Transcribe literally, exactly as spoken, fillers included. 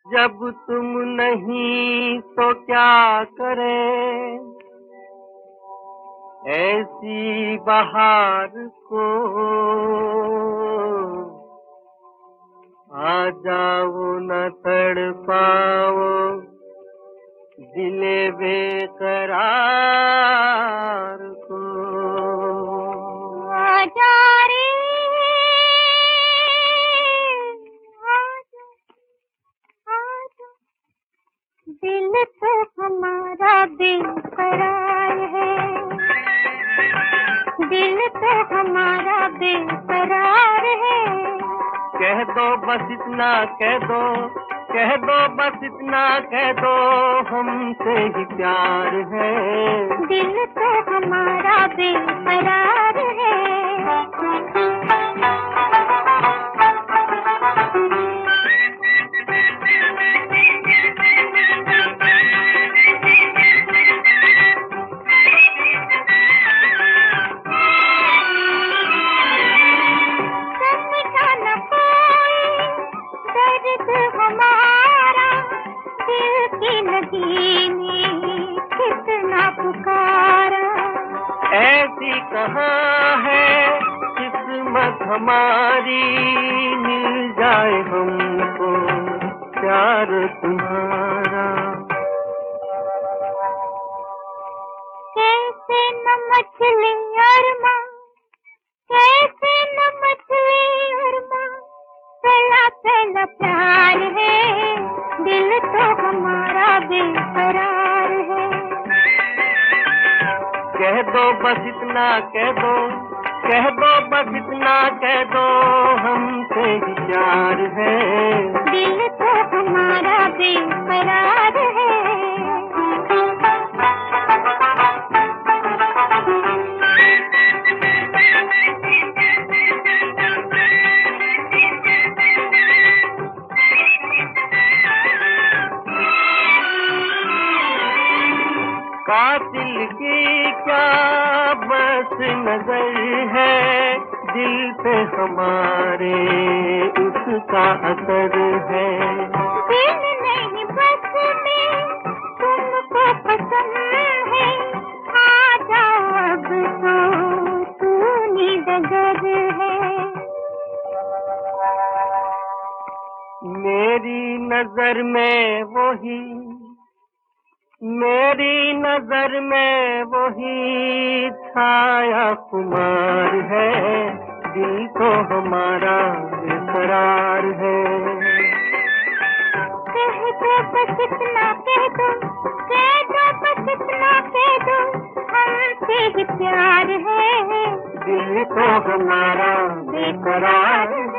जब तुम नहीं तो क्या करे, ऐसी बहार को आ जाओ न तड़पाओ दिले बेकरार को। आ जा रे दिल तो हमारा बेकरार है, दिल तो हमारा बेकरार है। कह दो बस इतना कह दो, कह दो बस इतना कह दो, हमसे ही प्यार है। दिल तो हमारा बेकरार है। कितना पुकारा, ऐसी कहाँ है किस्मत हमारी, मिल जाए हमको प्यार तुम्हारा। कैसे न मछली अरमा, कैसे न मछली अरमा, पहला पहला प्यार है। दिल तो हमारा बेकरार है। कह दो बस इतना कह दो, कह दो बस इतना कह दो, हमसे ही प्यार है। दिल तो हमारा बेकरार है। कातिल की क्या बस नजर है, दिल पे हमारे उसका असर है। दिल नहीं बस में तुमको पसंद है, आ जाओ अब तो तूनी डगर है। मेरी नजर में वही, मेरी नजर में वही छाया कुमार है। दिल तो हमारा बेकरार है। कह दो बस इतना कह दो, कह दो बस इतना कह दो, हमसे ही प्यार है। दिल तो हमारा बेकरार है।